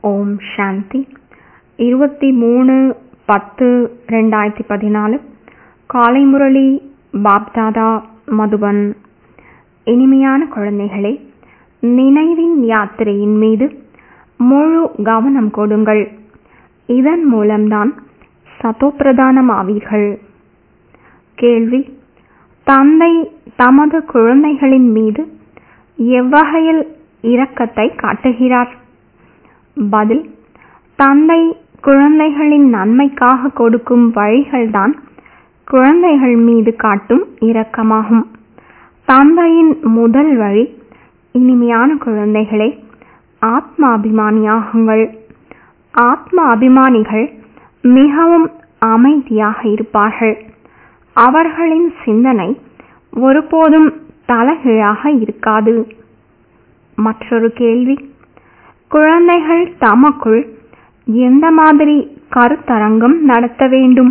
ஓம் சாந்தி. 23/10/2014 காலை முரளி பாப்தாதா மதுபன். இனிமையான குழந்தைகளே, நினைவின் யாத்திரையின் மீது முழு கவனம் கொடுங்கள். இதன் மூலம்தான் சதோப்பிரதானம் ஆவீர்கள். கேள்வி: தந்தை தமது குழந்தைகளின் மீது எவ்வகையில் இரக்கத்தை காட்டுகிறார்? பதில்: தந்தை குழந்தைகளின் நன்மைக்காக கொடுக்கும் வழிகள்தான் குழந்தைகள் மீது காட்டும் இரக்கமாகும். தந்தையின் முதல் வழி, இனிமையான குழந்தைகளே, ஆத்மாபிமானியாகுங்கள். ஆத்மா அபிமானிகள் மிகவும் அமைதியாக இருப்பார்கள். அவர்களின் சிந்தனை ஒருபோதும் தலைகீழாக இருக்காது. மற்றொரு கேள்வி: குழந்தைகள் தமக்குள் எந்த மாதிரி கருத்தரங்கம் நடத்த வேண்டும்?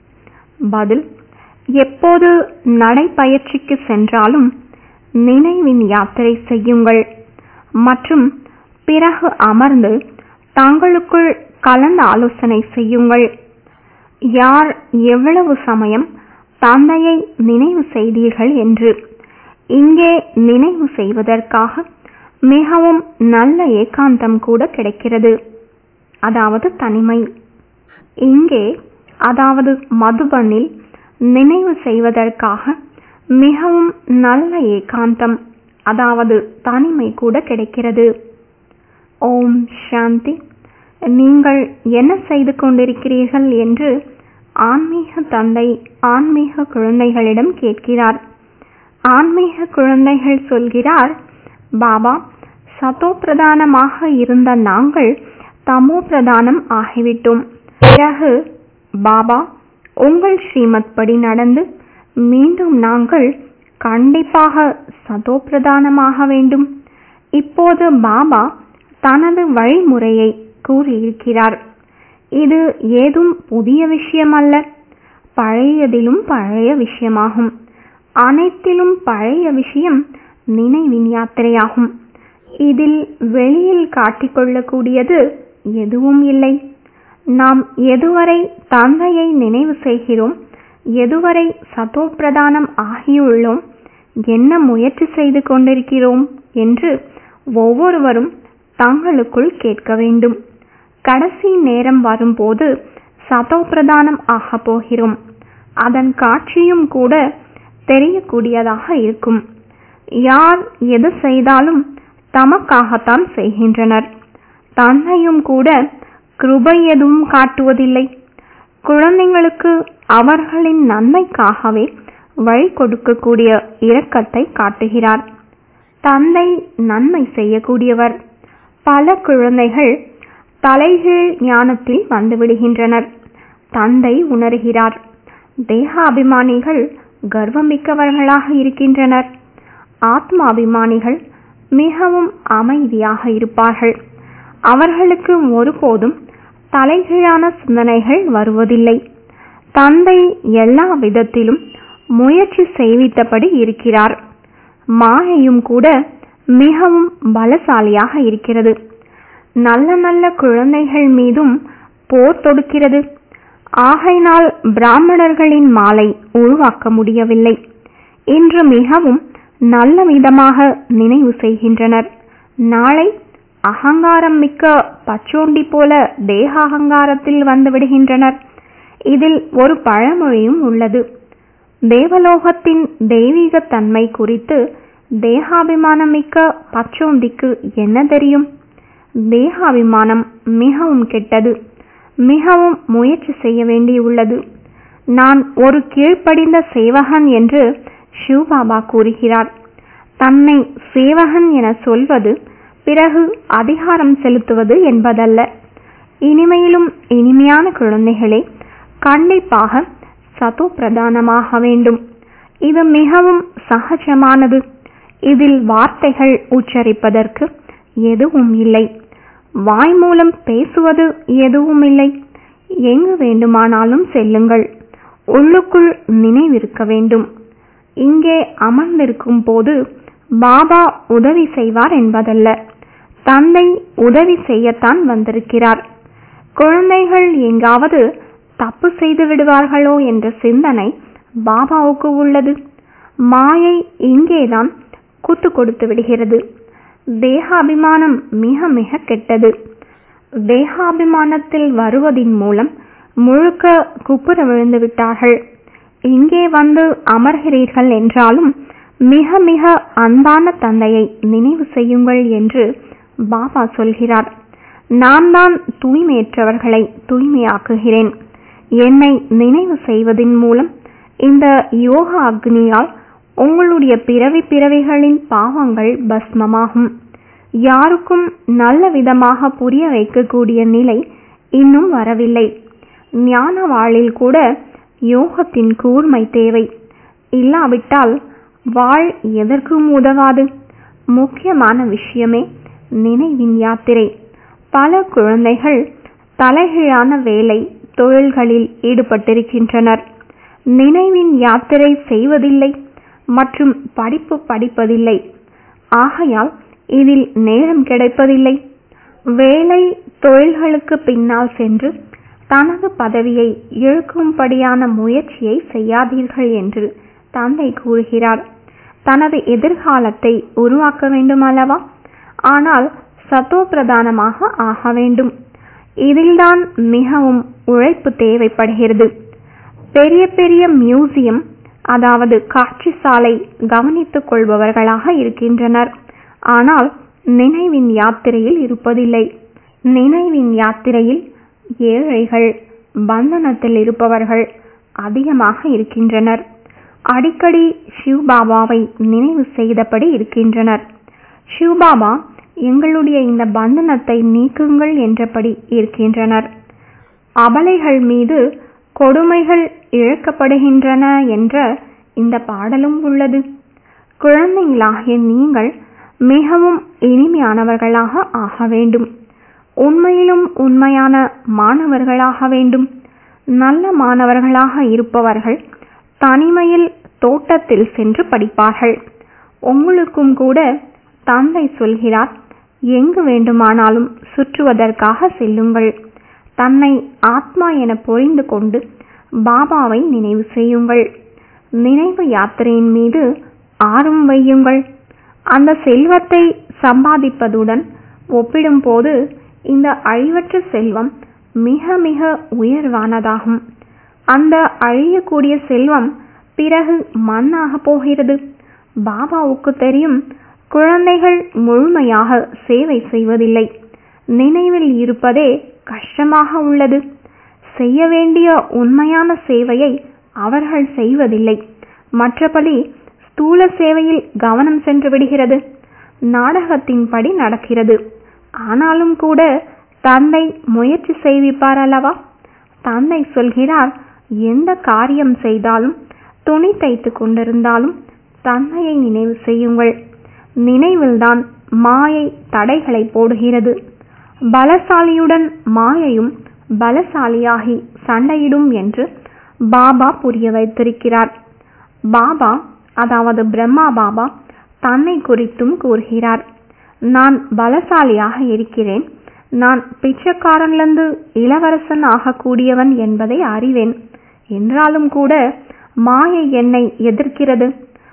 பதில்: எப்போது நடைப்பயிற்சிக்கு சென்றாலும் நினைவின் யாத்திரை செய்யுங்கள் மற்றும் பிறகு அமர்ந்து தங்களுக்குள் கலந்து ஆலோசனை செய்யுங்கள். யார் எவ்வளவு சமயம் தந்தையை நினைவு செய்தீர்கள் என்று. இங்கே நினைவு செய்வதற்காக மிகவும் நல்ல ஏகாந்தம் கூட கிடைக்கிறது, அதாவது தனிமை. இங்கே, அதாவது மதுபனில் நினைவு செய்வதற்காக மிகவும் நல்ல ஏகாந்தம், அதாவது தனிமை கூட கிடைக்கிறது. ஓம் சாந்தி. நீங்கள் என்ன செய்து கொண்டிருக்கிறீர்கள் என்று ஆன்மீக தந்தை ஆன்மீக குழந்தைகளிடம் கேட்கிறார். ஆன்மீக குழந்தைகள் சொல்கிறார், பாபா, சதோ பிரதானமாக இருந்த நாங்கள் தமோ பிரதானம் ஆகிவிட்டோம். பிறகு பாபா, உங்கள் ஸ்ரீமத் படி நடந்து மீண்டும் நாங்கள் கண்டிப்பாக சதோ பிரதானமாக வேண்டும். இப்போது பாபா தனது வழிமுறையை கூறியிருக்கிறார். இது ஏதும் புதிய விஷயம் அல்ல, பழையதிலும் பழைய விஷயமாகும். அனைத்திலும் பழைய விஷயம் நினைவின் யாத்திரையாகும். இதில் வெளியில் காட்டிக்கொள்ளக்கூடியது எதுவும் இல்லை. நாம் எதுவரை தந்தையை நினைவு செய்கிறோம், எதுவரை சதோ பிரதானம் ஆகியுள்ளோம், என்ன முயற்சி செய்து கொண்டிருக்கிறோம் என்று ஒவ்வொருவரும் தங்களுக்குள் கேட்க வேண்டும். கடைசி நேரம் வரும்போது சதோ பிரதானம் ஆக போகிறோம். அதன் காட்சியும் கூட தெரியக்கூடியதாக இருக்கும். யார் எது செய்தாலும் தமக்காகத்தான் செய்கின்றனர். தந்தையும் கூட கிருபை எதுவும் காட்டுவதில்லை. குழந்தைங்களுக்கு அவர்களின் நன்மைக்காகவே வழி கொடுக்கக்கூடிய இரக்கத்தை காட்டுகிறார். தந்தை நன்மை செய்யக்கூடியவர். பல குழந்தைகள் தலைகீழ் ஞானத்தில் வந்துவிடுகின்றனர். தந்தை உணர்கிறார். தேகாபிமானிகள் கர்வமிக்கவர்களாக இருக்கின்றனர். ஆத்மாபிமானிகள் மிகவும் அமைதியாக இருப்பார்கள். அவர்களுக்கு ஒருபோதும் தலைகீழான சிந்தனைகள் வருவதில்லை. தந்தை எல்லா விதத்திலும் முயற்சி செய்வித்தபடி இருக்கிறார். மாயையும் கூட மிகவும் பலசாலியாக இருக்கிறது. நல்ல நல்ல குழந்தைகள் மீதும் போர் தொடுக்கிறது. ஆகையினால் பிராமணர்களின் மாலை உருவாக்க முடியவில்லை. இன்று மிகவும் நல்ல விதமாக நினைவு செய்கின்றனர். நாளை அகங்காரம் மிக்க பச்சோண்டி போல தேக அகங்காரத்தில் வந்து விடுகின்றனர். இதில் ஒரு பழமொழியும் உள்ளது. தேவலோகத்தின் தெய்வீக தன்மை குறித்து தேகாபிமானம் மிக்க பச்சோந்திக்கு என்ன தெரியும்? தேகாபிமானம் மிகவும் கெட்டது. மிகவும் முயற்சி செய்ய வேண்டியுள்ளது. நான் ஒரு கீழ்ப்படிந்த சேவகன் என்று சிவபாபா கூறுகிறார். தன்னை சேவகன் என சொல்வது பிறகு அதிகாரம் செலுத்துவது என்பதல்ல. இனிமையிலும் இனிமையான குழந்தைகளே, கண்டிப்பாக சதோ பிரதானமாக வேண்டும். இது மிகவும் சகஜமானது. இதில் வார்த்தைகள் உச்சரிப்பதற்கு எதுவும் இல்லை. வாய் மூலம் பேசுவது எதுவும் இல்லை. எங்கு வேண்டுமானாலும் செல்லுங்கள். உள்ளுக்குள் நினைவிருக்க வேண்டும். இங்கே அமர்ந்திருக்கும் போது பாபா உதவி செய்வார் என்பதல்ல. தந்தை உதவி செய்யத்தான் வந்திருக்கிறார். குழந்தைகள் எங்காவது தப்பு செய்து விடுவார்களோ என்ற சிந்தனை பாபாவுக்கு உள்ளது. மாயை இங்கேதான் குத்து கொடுத்து விடுகிறது. தேகாபிமானம் மிக மிக கெட்டது. தேகாபிமானத்தில் வருவதின் மூலம் முழுக்க குப்புற விழுந்து விட்டார்கள். இங்கே வந்து அமர்கிறீர்கள் என்றாலும் மிக மிக அன்பான தந்தையை நினைவு செய்யுங்கள் என்று பாபா சொல்கிறார். நான் தான் தூய்மையற்றவர்களை தூய்மையாக்குகிறேன். என்னை நினைவு செய்வதின் மூலம் இந்த யோக அக்னியால் உங்களுடைய பிறவிகளின் பாவங்கள் பஸ்மமாகும். யாருக்கும் நல்ல விதமாக புரிய வைக்கக்கூடிய நிலை இன்னும் வரவில்லை. ஞான வாளில் கூட யோகத்தின் கூர்மை தேவை. இல்லாவிட்டால் வாழ் எதற்கும் உதவாது. முக்கியமான விஷயமே நினைவின் யாத்திரை. பல குழந்தைகள் தலைகீழான வேலை தொழில்களில் ஈடுபட்டிருக்கின்றனர். நினைவின் யாத்திரை செய்வதில்லை மற்றும் படிப்பதில்லை. ஆகையால் இதில் நேரம் கிடைப்பதில்லை. வேலை தொழில்களுக்கு பின்னால் சென்று தனது பதவியை இழக்கும்படியான முயற்சியை செய்யாதீர்கள் என்று தந்தை கூறுகிறார். தனது எதிர்காலத்தை உருவாக்க வேண்டும் அல்லவா? ஆனால் சத்தோ பிரதானமாக ஆக வேண்டும். இதில்தான் மிகவும் உழைப்பு தேவைப்படுகிறது. பெரிய பெரிய மியூசியம், அதாவது காட்சி சாலை கவனித்துக் கொள்பவர்களாக இருக்கின்றனர். ஆனால் நினைவின் யாத்திரையில் இருப்பதில்லை. நினைவின் யாத்திரையில் ஏழைகள், பந்தனத்தில் இருப்பவர்கள் அதிகமாக இருக்கின்றனர். அடிக்கடி சிவபாபாவை நினைவு செய்தபடி இருக்கின்றனர். சிவபாபா எங்களுடைய இந்த பந்தனத்தை நீக்குங்கள் என்றபடி இருக்கின்றனர். அபலைகள் மீது கொடுமைகள் இழக்கப்படுகின்றன என்ற இந்த பாடலும் உள்ளது. குழந்தைகளாகிய நீங்கள் மிகவும் இனிமையானவர்களாக ஆக வேண்டும். உண்மையிலும் உண்மையான மாணவர்களாக வேண்டும். நல்ல மாணவர்களாக இருப்பவர்கள் தனிமையில் தோட்டத்தில் சென்று படிப்பார்கள். உங்களுக்கும் கூட தந்தை சொல்கிறார், எங்கு வேண்டுமானாலும் சுற்றுவதற்காக செல்லுங்கள். தன்னை ஆத்மா என புரிந்து கொண்டு பாபாவை நினைவு செய்யுங்கள். நினைவு யாத்திரையின் மீது ஆர்வம் வையுங்கள். அந்த செல்வத்தை சம்பாதிப்பதுடன் ஒப்பிடும்போது இந்த அழிவற்ற செல்வம் மிக மிக உயர்வானதாகும். அந்த அழியக்கூடிய செல்வம் பிறகு மண்ணாக போகிறது. பாபாவுக்கு தெரியும், குழந்தைகள் முழுமையாக சேவை செய்வதில்லை. நினைவில் இருப்பதே கஷ்டமாக உள்ளது. செய்ய வேண்டிய உண்மையான சேவையை அவர்கள் செய்வதில்லை. மற்றபடி ஸ்தூல சேவையில் கவனம் சென்று விடுகிறது. நாடகத்தின்படி நடக்கிறது. ஆனாலும் கூட தந்தை முயற்சி செய்விப்பார் அல்லவா? தந்தை சொல்கிறார், எந்த காரியம் செய்தாலும், துணி தைத்து கொண்டிருந்தாலும் தந்தையை நினைவு செய்யுங்கள். நினைவில்தான் மாயை தடைகளை போடுகிறது. பலசாலியுடன் மாயையும் பலசாலியாகி சண்டையிடும் என்று பாபா புரிய வைத்திருக்கிறார். பாபா, அதாவது பிரம்மா பாபா தன்னை குறித்தும் கூறுகிறார், நான் பலசாலியாக இருக்கிறேன். நான் பிச்சைக்காரனிலிருந்து இளவரசன் ஆகக்கூடியவன் என்பதை அறிவேன். என்றாலும் கூட மாயை என்னை எதிர்க்கிறது.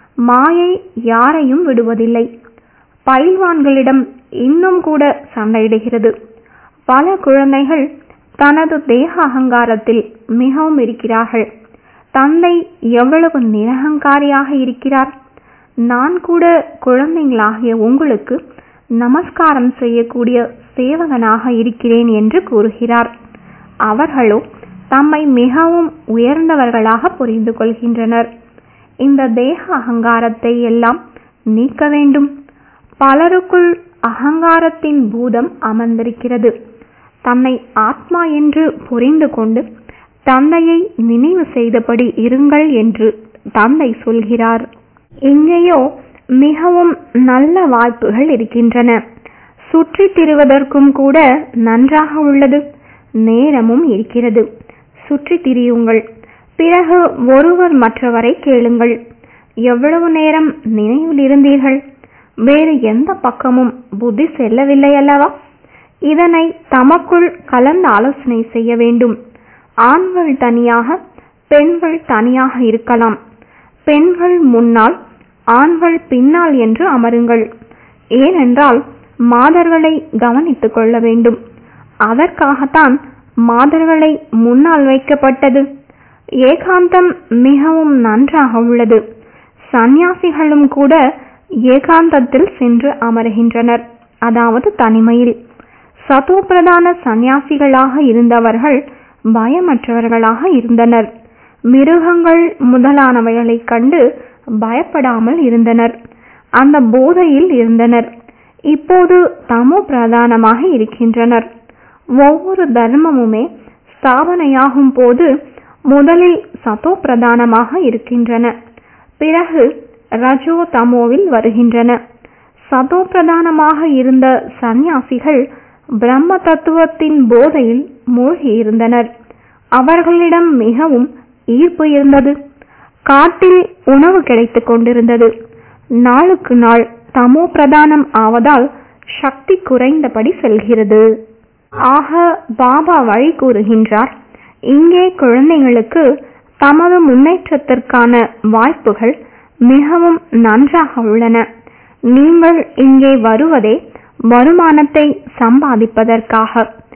மாயை யாரையும் விடுவதில்லை. பயில்வான்களிடம் இன்னும் கூட சண்டையிடுகிறது. பல குழந்தைகள் தனது தேக அகங்காரத்தில் மிகவும் இருக்கிறார்கள். தந்தை எவ்வளவு நிரகங்காரியாக இருக்கிறார். நான் கூட குழந்தைகளாகிய உங்களுக்கு நமஸ்காரம் செய்யக்கூடிய சேவகனாக இருக்கிறேன் என்று கூறுகிறார். அவர்களோ தம்மை மிகவும் உயர்ந்தவர்களாக புரிந்து கொள்கின்றனர். இந்த தேக அகங்காரத்தை எல்லாம் நீக்க வேண்டும். பலருக்குள் அகங்காரத்தின் பூதம் அமர்ந்திருக்கிறது. தன்னை ஆத்மா என்று புரிந்து கொண்டு தந்தையை நினைவு செய்தபடி இருங்கள் என்று தந்தை சொல்கிறார். இங்கேயோ மிகவும் நல்ல வாய்ப்புகள் இருக்கின்றன. சுற்றி திரிவதற்கும் கூட நன்றாக உள்ளது. நேரமும் இருக்கிறது. சுற்றி திரியுங்கள். பிறகு ஒருவர் மற்றவரை கேளுங்கள். எவ்வளவு நேரம் நினைவில் இருந்தீர்கள்? வேறு எந்த பக்கமும் புத்தி செல்லவில்லை அல்லவா? இதனை தமக்குள் கலந்து ஆலோசனை செய்ய வேண்டும். ஆண்கள் தனியாக, பெண்கள் தனியாக இருக்கலாம். பெண்கள் முன்னால், ஆண்கள் பின்னால் என்று அமருங்கள். ஏனென்றால் மாதர்களை கவனித்துக் கொள்ள வேண்டும். அதற்காகத்தான் மாதர்களை முன்னால் வைக்கப்பட்டது. ஏகாந்தம் மிகவும் நன்றாக உள்ளது. சந்நியாசிகளும் கூட ஏகாந்தத்தில் சென்று அமருகின்றனர், அதாவது தனிமையில். சதோபிரதான சந்நியாசிகளாக இருந்தவர்கள் பயமற்றவர்களாக இருந்தனர். மிருகங்கள் முதலானவைகளை கண்டு பயப்படாமல் இருந்தனர். அந்த போதையில் இருந்தனர். இப்போது தமோ பிரதானமாக இருக்கின்றனர். ஒவ்வொரு தர்மமுமே ஸ்தாபனையாகும் போது முதலில் சதோ பிரதானமாக இருக்கின்றன, பிறகு ரஜோ தமோவில் வருகின்றன. சதோ பிரதானமாக இருந்த சந்நியாசிகள் பிரம்ம தத்துவத்தின் போதையில் மூழ்கி இருந்தனர். அவர்களிடம் மிகவும் ஈர்ப்பு இருந்தது. காட்டில் உணவு கிடைத்துக் கொண்டிருந்தது. நாளுக்கு நாள் தமோ பிரதானம் ஆவதால் சக்தி குறைந்தபடி செல்கிறது. ஆக பாபா வழி கூறுகின்றார், இங்கே குழந்தைகளுக்கு தமது முன்னேற்றத்திற்கான வாய்ப்புகள் மிகவும் நன்றாக உள்ளன. நீங்கள் இங்கே வருவதே வருமானத்தை சம்பாதிப்பதற்காக.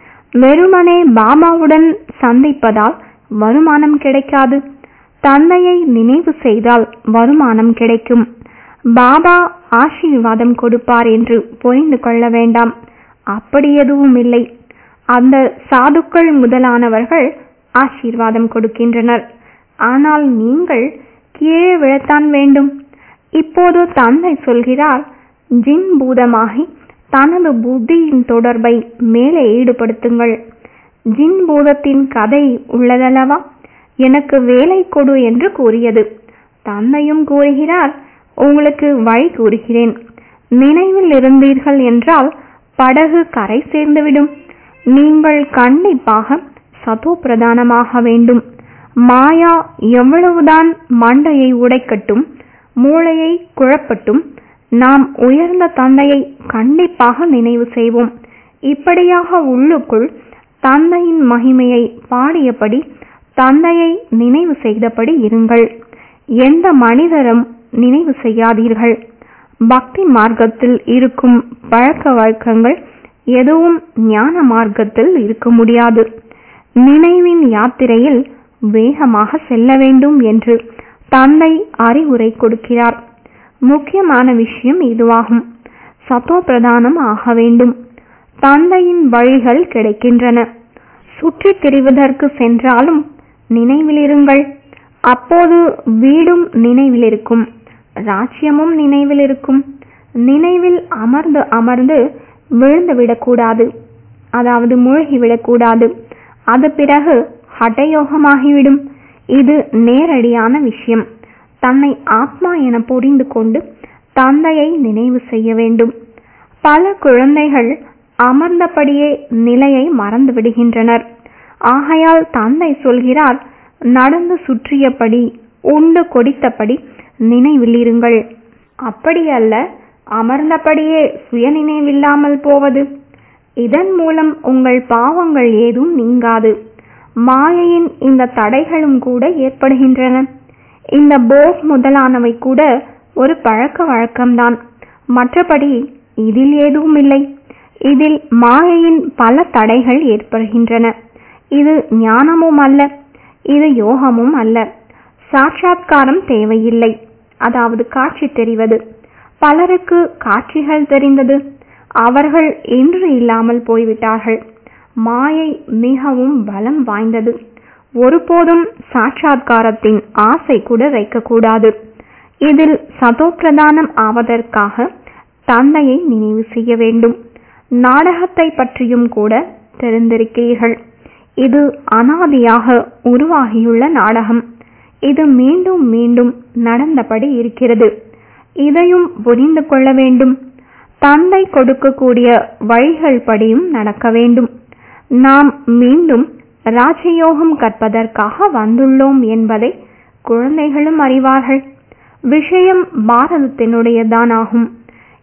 வெறுமனே பாபாவுடன் சந்திப்பதால் வருமானம் கிடைக்காது. தந்தையை நினைவு செய்தால் வருமானம் கிடைக்கும். பாபா ஆசீர்வாதம் கொடுப்பார் என்று புரிந்து கொள்ள வேண்டாம். அப்படி எதுவும் இல்லை. அந்த சாதுக்கள் முதலானவர்கள் ஆசீர்வாதம் கொடுக்கின்றனர். ஆனால் நீங்கள் கீழே விழத்தான் வேண்டும். இப்போது தந்தை சொல்கிறார், ஜின் பூதமாகி தனது புத்தியின் தொடர்பை மேலே ஈடுபடுத்துங்கள். ஜின் பூதத்தின் கதை உள்ளதல்லவா? எனக்கு வேலை கொடு என்று கூறியது. தந்தையும் கூறுகிறார், உங்களுக்கு வழி கூறுகிறேன். நினைவில் இருந்தீர்கள் என்றால் படகு கரை சேர்ந்துவிடும். நீங்கள் கண்டிப்பாக சதோ பிரதானமாக வேண்டும். மாயா எவ்வளவுதான் மண்டையை உடைக்கட்டும், மூளையை குழப்பட்டும், நாம் உயர்ந்த தந்தையை கண்டிப்பாக நினைவு செய்வோம். இப்படியாக உள்ளுக்குள் தந்தையின் மகிமையை பாடியபடி, தந்தையை நினைவு செய்தபடி இருங்கள். எந்த மனிதரும் நினைவு செய்யாதீர்கள். பக்தி மார்க்கத்தில் இருக்கும் பழக்க வழக்கங்கள் எதுவும் ஞான மார்க்கத்தில் இருக்க முடியாது. நினைவின் யாத்திரையில் வேகமாக செல்ல வேண்டும் என்று தந்தை அறிவுரை கொடுக்கிறார். முக்கியமான விஷயம் இதுவாகும். சதோ பிரதானம் ஆக வேண்டும். தந்தையின் வழிகள் கிடைக்கின்றன. சுற்றி திரிவதற்கு சென்றாலும் நினைவில் இருங்கள். அப்போது வீடும் நினைவில் இருக்கும், ராஜ்யமும் நினைவில் இருக்கும். நினைவில் அமர்ந்து அமர்ந்து விழுந்து விடக்கூடாது, அதாவது மூழ்கிவிடக்கூடாது. அது பிறகு ஹடயோகமாகிவிடும். இது நேரடியான விஷயம். தன்னை ஆத்மா என புரிந்து கொண்டு தந்தையை நினைவு செய்ய வேண்டும். பல குழந்தைகள் அமர்ந்தபடியே நிலையை மறந்து விடுகின்றனர். ஆகையால் தந்தை சொல்கிறார், நடந்து சுற்றியபடி, உண்டு கொடித்தபடி நினைவில் இருங்கள். அப்படியல்ல அமர்ந்தபடியே சுய நினைவில்லாமல் போவது. இதன் மூலம் உங்கள் பாவங்கள் ஏதும் நீங்காது. மாயையின் இந்த தடைகளும் கூட ஏற்படுகின்றன. இந்த போக் முதலானவை கூட ஒரு பழக்க வழக்கம்தான். மற்றபடி இதில் எதுவும் இல்லை. இதில் மாயையின் பல தடைகள் ஏற்படுகின்றன. இது ஞானமும் அல்ல, இது யோகமும் அல்ல. சாட்சாத்காரம் தேவையில்லை, அதாவது காட்சி தெரிவது. பலருக்கு காட்சிகள் தெரிந்தது, அவர்கள் இன்று இல்லாமல் போய்விட்டார்கள். மாயை மிகவும் பலம் வாய்ந்தது. ஒருபோதும் சாட்சாத்காரத்தின் ஆசை கூட வைக்கக்கூடாது. இதில் சதோ பிரதானம் ஆவதற்காக தந்தையை நினைவு செய்ய வேண்டும். நாடகத்தை பற்றியும் கூட தெரிந்திருக்கிறீர்கள். இது அனாதியாக உருவாகியுள்ள நாடகம். இது மீண்டும் மீண்டும் நடந்தபடி இருக்கிறது. இதையும் புரிந்து கொள்ள வேண்டும். தந்தை கொடுக்கக்கூடிய வழிகள் படியும் நடக்க வேண்டும். நாம் மீண்டும் ராஜயோகம் கற்பதற்காக வந்துள்ளோம் என்பதை குழந்தைகளும் அறிவார்கள். விஷயம் பாரதத்தினுடையதான் ஆகும்.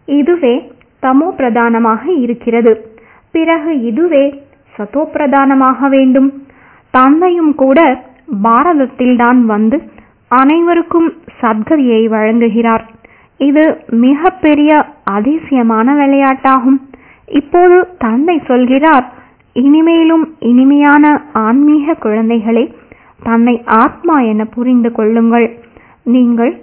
இதுவே தமோ பிரதானமாக இருக்கிறது. பிறகு இதுவே சதோ பிரதானமாக வேண்டும். தந்தையும் கூட பாரதத்தில்தான் வந்து அனைவருக்கும் சத்கதியை வழங்குகிறார். இது மிக பெரிய அதிசயமான விளையாட்டாகும். இப்போது தந்தை சொல்கிறார், இனிமேலும் இனிமையான ஆன்மீக குழந்தைகளே, தன்னை ஆத்மா என புரிந்து கொள்ளுங்கள். நீங்கள்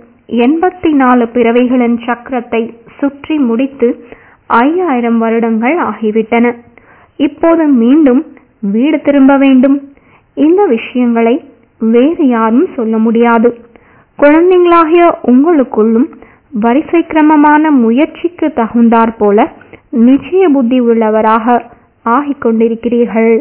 84 பிறவைகளின் சக்கரத்தை சுற்றி முடித்து 5000 வருடங்கள் ஆகிவிட்டன. இப்போது மீண்டும் வீடு திரும்ப வேண்டும். இந்த விஷயங்களை வேறு யாரும் சொல்ல முடியாது. குழந்தைகளாகிய உங்களுக்குள்ளும் வரிசை கிரமமான முயற்சிக்கு தகுந்தாற் போல நிச்சய புத்தி உள்ளவராக ஆகிக் கொண்டிருக்கிறீர்கள்.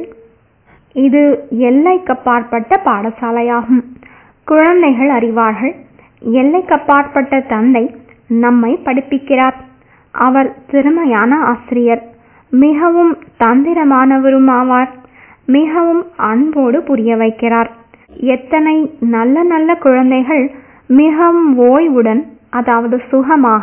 இது எல்லைக்கப்பாற்பட்ட பாடசாலையாகும். குழந்தைகள் அறிவார்கள், எல்லைக்கப்பாற்பட்ட தந்தை நம்மை படிப்பிக்கிறார். அவர் திறமையான ஆசிரியர், மிகவும் தந்திரமானவரும் ஆவார். மிகவும் அன்போடு புரிய வைக்கிறார். எத்தனை நல்ல நல்ல குழந்தைகள் மிகவும் ஓய்வுடன், அதாவது சுகமாக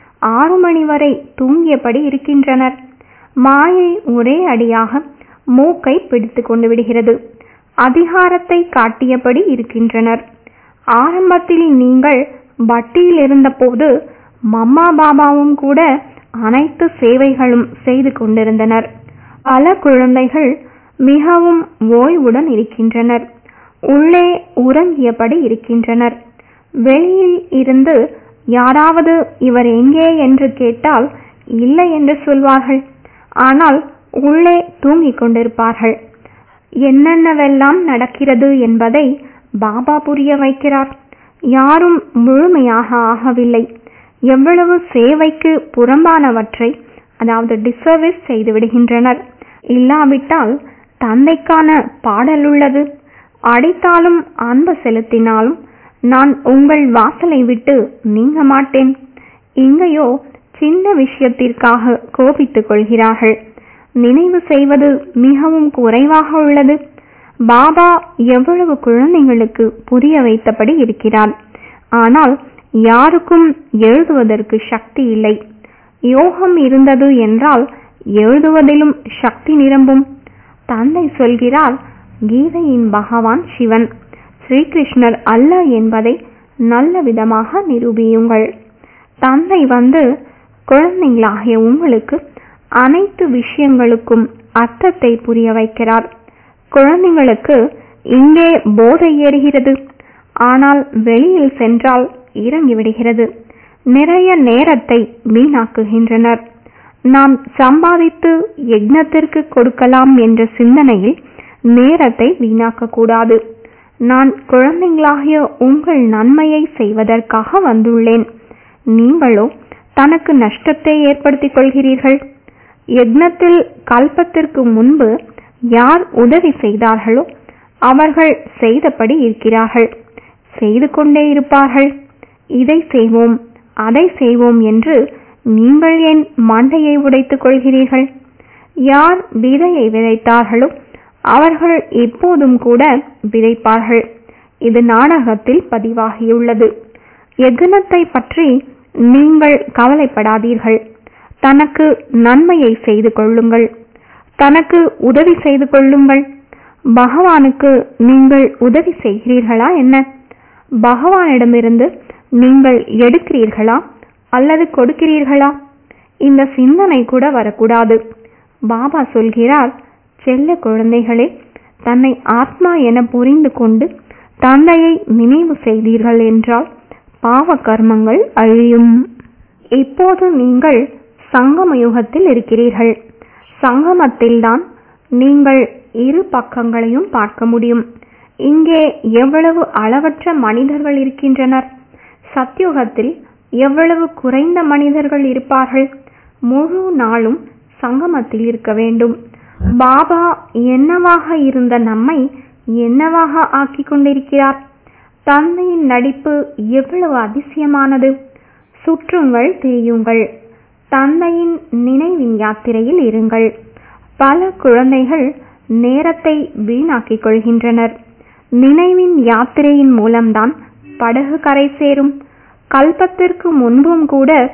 6 மணி வரை தூங்கியபடி இருக்கின்றனர். மாயை ஒரே அடியாக மூக்கை பிடித்து கொண்டு விடுகிறது. அதிகாரத்தை காட்டியபடி இருக்கின்றனர். ஆரம்பத்தில் நீங்கள் பட்டியில் இருந்தபோது மம்மா பாபாவும் கூட அனைத்து சேவைகளும் செய்து கொண்டிருந்தனர். பல குழந்தைகள் மிகவும் ஓய்வுடன் இருக்கின்றனர். உள்ளே உறங்கியபடி இருக்கின்றனர். வெளியில் இருந்து யாராவது இவர் எங்கே என்று கேட்டால் இல்லை என்று சொல்வார்கள். ஆனால் உள்ளே தூங்கிக் கொண்டிருப்பார்கள். என்னென்னவெல்லாம் நடக்கிறது என்பதை பாபா புரிய வைக்கிறார். யாரும் முழுமையாக ஆகவில்லை. எவ்வளவு சேவைக்கு புறம்பானவற்றை, அதாவது டிசர்விஸ் செய்து விடுகின்றனர். இல்லாவிட்டால் தந்தைக்கான பாடல் உள்ளது. அடித்தாலும் அன்பு செலுத்தினாலும் நான் உங்கள் வாசலை விட்டு நீங்க மாட்டேன். இங்கேயோ சின்ன விஷயத்திற்காக கோபித்துக் கொள்கிறார்கள். நினைவு செய்வது மிகவும் குறைவாக உள்ளது. பாபா எவ்வளவு குழந்தைகளுக்கு புரிய வைத்தபடி இருக்கிறார். ஆனால் யாருக்கும் எழுதுவதற்கு சக்தி இல்லை. யோகம் இருந்தது என்றால் எழுதுவதிலும் சக்தி நிரம்பும். தந்தை சொல்கிறார், கீதையின் பகவான் சிவன், ஸ்ரீகிருஷ்ணர் அல்ல என்பதை நல்ல விதமாக நிரூபியுங்கள். தந்தை வந்து குழந்தைகளாகிய உங்களுக்கு அனைத்து விஷயங்களுக்கும் அர்த்தத்தை புரிய வைக்கிறார். குழந்தைகளுக்கு இங்கே போதை ஏறுகிறது, ஆனால் வெளியில் சென்றால் இறங்கிவிடுகிறது. நிறைய நேரத்தை வீணாக்குகின்றனர். நாம் சம்பாதித்து யக்ஞத்திற்கு கொடுக்கலாம் என்ற சிந்தனையில் நேரத்தை வீணாக்க கூடாது. நான் குழந்தைகளாகிய உங்கள் நன்மையை செய்வதற்காக வந்துள்ளேன். நீங்களோ தனக்கு நஷ்டத்தை ஏற்படுத்திக் கொள்கிறீர்கள். யக்ஞத்தில் கல்பத்திற்கு முன்பு யார் உதவி செய்தார்களோ அவர்கள் செய்தபடி இருக்கிறார்கள், செய்து கொண்டே இருப்பார்கள். இதை செய்வோம் அதை செய்வோம் என்று நீங்கள் ஏன் மண்டையை உடைத்துக் கொள்கிறீர்கள்? யார் விதையை விதைத்தார்களோ அவர்கள் இப்போதும் கூட விதைப்பார்கள். இது நாடகத்தில் பதிவாகியுள்ளது. யக்ஞத்தை பற்றி நீங்கள் கவலைப்படாதீர்கள். தனக்கு நன்மையை செய்து கொள்ளுங்கள், தனக்கு உதவி செய்து கொள்ளுங்கள். பகவானுக்கு நீங்கள் உதவி செய்கிறீர்களா என்ன? பகவானிடமிருந்து நீங்கள் எடுக்கிறீர்களா அல்லது கொடுக்கிறீர்களா? இந்த சிந்தனை கூட வரக்கூடாது. பாபா சொல்கிறார், செல்ல குழந்தைகளே, தன்னை ஆத்மா என புரிந்து கொண்டு தந்தையை நினைவு செய்தீர்கள் என்றால் பாவ கர்மங்கள் அழியும். இப்போது நீங்கள் சங்கம யுகத்தில் இருக்கிறீர்கள். சங்கமத்தில்தான் நீங்கள் இரு பக்கங்களையும் பார்க்க முடியும். இங்கே எவ்வளவு அளவற்ற மனிதர்கள் இருக்கின்றனர். சத்யுகத்தில் எவ்வளவு குறைந்த மனிதர்கள் இருப்பார்கள். முழு நாளும் சங்கமத்தில் இருக்க வேண்டும். பாபா என்னவாக இருந்த நம்மை என்னவாக ஆக்கிக் கொண்டிருக்கிறார். தந்தையின் நடிப்பு எவ்வளவு அதிசயமானது. சுற்றுங்கள், திரியுங்கள், தந்தையின் நினைவின் யாத்திரையில் இருங்கள். பல குழந்தைகள் நேரத்தை வீணாக்கிக் கொள்கின்றனர். நினைவின் யாத்திரையின் மூலம்தான் படகு கரை சேரும். கல்பத்திற்கு முன்பும் கூட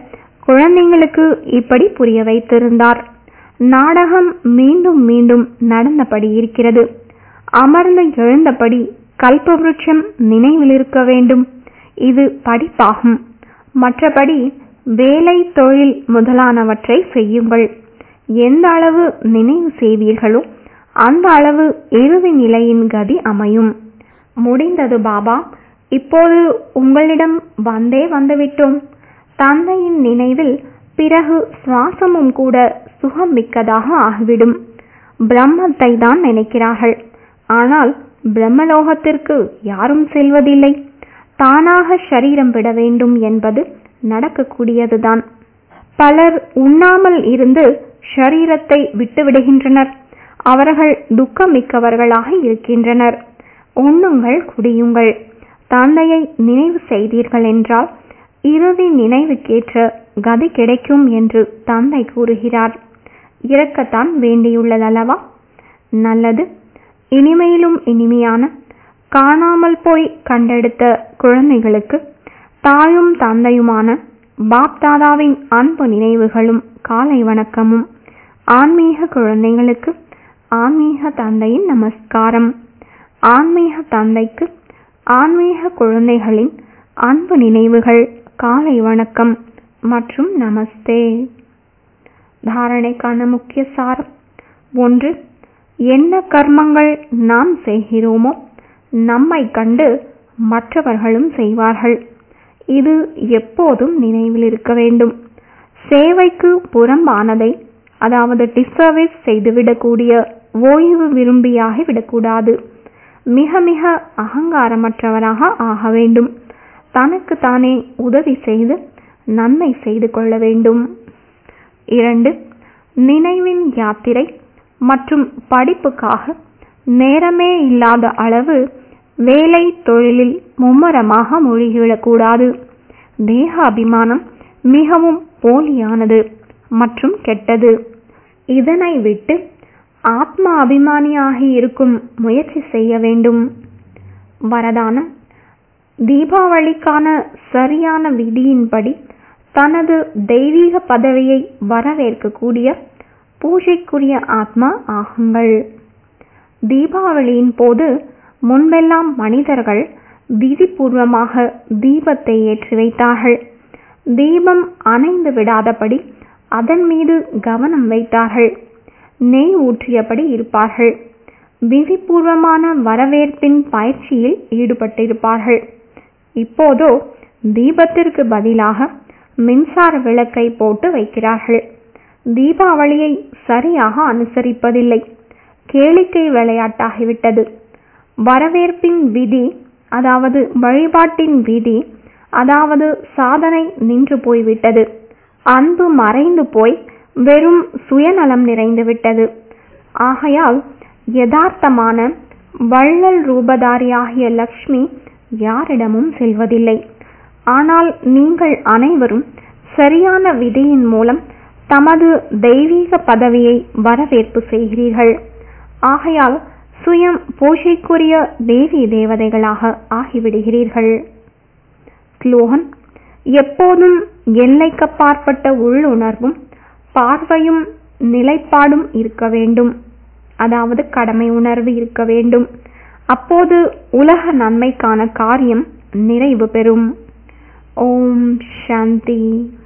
குழந்தைங்களுக்கு இப்படி புரிய வைத்திருந்தார். நாடகம் மீண்டும் மீண்டும் நடந்தபடி இருக்கிறது. அமர்ந்து எழுந்தபடி கல்பவருட்சம் நினைவில் இருக்க வேண்டும். இது படிப்பாகும். மற்றபடி வேலை, தொழில் முதலானவற்றை செய்யுங்கள். எந்த அளவு நினைவு செய்வீர்களோ அந்த அளவு இறுதி நிலையின் கதி அமையும். முடிந்தது பாபா, இப்போது உங்களிடம் வந்துவிட்டோம். தந்தையின் நினைவில் பிறகு சுவாசமும் கூட சுகம் மிக்கதாக ஆகிவிடும். பிரம்மத்தை தான் நினைக்கிறார்கள். ஆனால் பிரம்மலோகத்திற்கு யாரும் செல்வதில்லை. தானாக சரீரம் விட வேண்டும் என்பது நடக்கக்கூடியதுதான். பலர் உண்ணாமல் இருந்து ஷரீரத்தை விட்டுவிடுகின்றனர். அவர்கள் துக்கமிக்கவர்களாக இருக்கின்றனர். உண்ணுங்கள், குடியுங்கள். தந்தையை நினைவு செய்தீர்கள் என்றால் இறுதி நினைவுக்கேற்ற கதி கிடைக்கும் என்று தந்தை கூறுகிறார். இறக்கத்தான் வேண்டியுள்ளதல்லவா? நல்லது. இனிமையிலும் இனிமையான காணாமல் போய் கண்டெடுத்த குழந்தைகளுக்கு தாயும் தந்தையுமான பாப்தாதாவின் அன்பு நினைவுகளும் காலை வணக்கமும். ஆன்மீக குழந்தைகளுக்கு ஆன்மீக தந்தையின் நமஸ்காரம். ஆன்மீக தந்தைக்கு ஆன்மீக குழந்தைகளின் அன்பு நினைவுகள், காலை வணக்கம் மற்றும் நமஸ்தே. தாரணைக்கான முக்கிய சாரம். 1. என்ன கர்மங்கள் நாம் செய்கிறோமோ நம்மை கண்டு மற்றவர்களும் செய்வார்கள். இது எப்போதும் நினைவில் இருக்க வேண்டும். சேவைக்கு புறம்பானதை, அதாவது டிசர்வீஸ் செய்துவிடக்கூடிய ஓய்வு விரும்பியாகி விடக்கூடாது. மிக மிக அகங்காரமற்றவராக ஆக வேண்டும். தனக்கு தானே உதவி செய்து நன்மை செய்து கொள்ள வேண்டும். 2. நினைவின் யாத்திரை மற்றும் படிப்புக்காக நேரமே இல்லாத அளவு வேலை, தொழிலில் மும்முரமாக மூழ்கிவிடக்கூடாது. தேக அபிமானம் மிகவும் போலியானது மற்றும் கெட்டது. இதனை விட்டு ஆத்மா அபிமானியாகி இருக்கும் முயற்சி செய்ய வேண்டும். வரதானம். தீபாவளிக்கான சரியான விதியின்படி தனது தெய்வீக பதவியை வரவேற்கக்கூடிய பூஜைக்குரிய ஆத்மா ஆகுங்கள். தீபாவளியின் போது முன்பெல்லாம் மனிதர்கள் விதிபூர்வமாக தீபத்தை ஏற்றி வைத்தார்கள். தீபம் அணைந்து விடாதபடி அதன் மீது கவனம் வைத்தார்கள். நெய் ஊற்றியபடி இருப்பார்கள். விதிபூர்வமான வரவேற்பின் பயிற்சியில் ஈடுபட்டிருப்பார்கள். இப்போதோ தீபத்திற்கு பதிலாக மின்சார விளக்கை போட்டு வைக்கிறார்கள். தீபாவளியை சரியாக அனுசரிப்பதில்லை. கேளிக்கை விளையாட்டாகிவிட்டது. வரவேற்பின் விதி, அதாவது வழிபாட்டின் விதி, அதாவது சாதனை நின்று போய்விட்டது. அன்பு மறைந்து போய் வெறும் சுயநலம் நிறைந்து விட்டது. ஆகையால் யதார்த்தமான வள்ளல் ரூபதாரியாகிய லக்ஷ்மி யாரிடமும் செல்வதில்லை. ஆனால் நீங்கள் அனைவரும் சரியான விதியின் மூலம் தமது தெய்வீக பதவியை வரவேற்பு செய்கிறீர்கள். ஆகையால் சுயம் பூஜைக்குரிய தேவி தேவதைகளாக ஆகிவிடுகிறீர்கள். ஸ்லோகன். எப்போதும் எல்லைக்கப்பாற்பட்ட உள்ளுணர்வும் பார்வையும் நிலைப்பாடும் இருக்க வேண்டும். அதாவது கடமை உணர்வு இருக்க வேண்டும். அப்போது உலக நன்மைக்கான காரியம் நிறைவு பெறும். ஓம் சாந்தி.